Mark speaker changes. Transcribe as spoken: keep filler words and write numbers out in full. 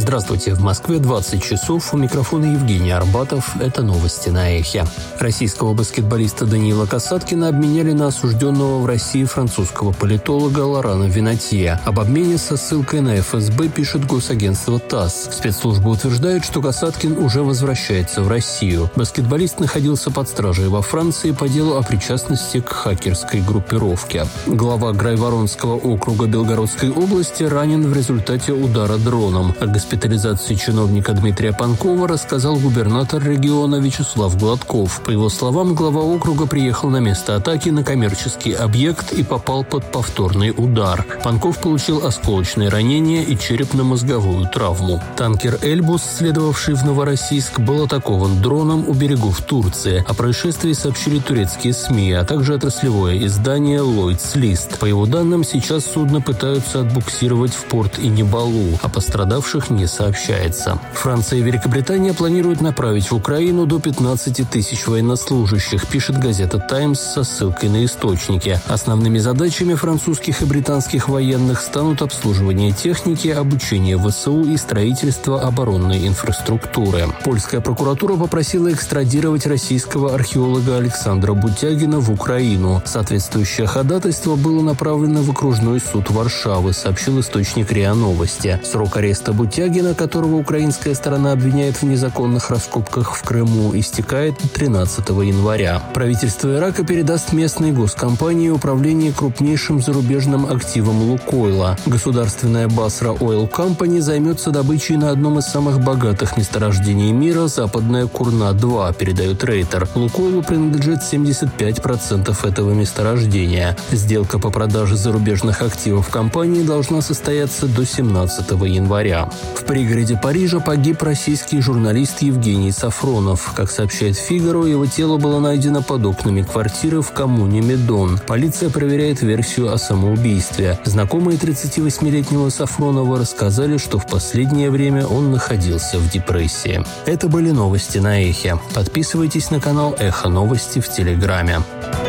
Speaker 1: Здравствуйте, в Москве двадцать часов, у микрофона Евгений Арбатов, это новости на Эхе. Российского баскетболиста Даниила Касаткина обменяли на осужденного в России французского политолога Лорана Винатье. Об обмене со ссылкой на эф эс бэ пишет госагентство ТАСС. Спецслужбы утверждают, что Касаткин уже возвращается в Россию. Баскетболист находился под стражей во Франции по делу о причастности к хакерской группировке. Глава Грайворонского округа Белгородской области ранен в результате удара дроном. О госпитализации чиновника Дмитрия Панкова рассказал губернатор региона Вячеслав Гладков. По его словам, глава округа приехал на место атаки на коммерческий объект и попал под повторный удар. Панков получил осколочное ранение и черепно-мозговую травму. Танкер «Эльбус», следовавший в Новороссийск, был атакован дроном у берегов Турции. О происшествии сообщили турецкие СМИ, а также отраслевое издание «Lloyd's List». По его данным, сейчас судно пытаются отбуксировать в порт Инебалу, а пострадавших не сообщается. Франция и Великобритания планируют направить в Украину до пятнадцати тысяч военнослужащих, пишет газета «Таймс» со ссылкой на источники. Основными задачами французских и британских военных станут обслуживание техники, обучение вэ эс у и строительство оборонной инфраструктуры. Польская прокуратура попросила экстрадировать российского археолога Александра Бутягина в Украину. Соответствующее ходатайство было направлено в окружной суд Варшавы, сообщил источник РИА Новости. Срок ареста Бутягина, которого украинская сторона обвиняет в незаконных раскопках в Крыму, истекает тринадцатого января. Правительство Ирака передаст местной госкомпании управление крупнейшим зарубежным активом «Лукойла». Государственная Басра Ойл Компани займется добычей на одном из самых богатых месторождений мира, западная Курна-два, передает Рейтер. «Лукойлу» принадлежит семьдесят пять процентов этого месторождения. Сделка по продаже зарубежных активов компании должна состояться до семнадцатого января. В пригороде Парижа погиб российский журналист Евгений Сафронов. Как сообщает «Фигаро», его тело было найдено под окнами квартиры в коммуне Медон. Полиция проверяет версию о самоубийстве. Знакомые тридцативосьмилетнего Сафронова рассказали, что в последнее время он находился в депрессии. Это были новости на Эхе. Подписывайтесь на канал Эхо Новости в Телеграме.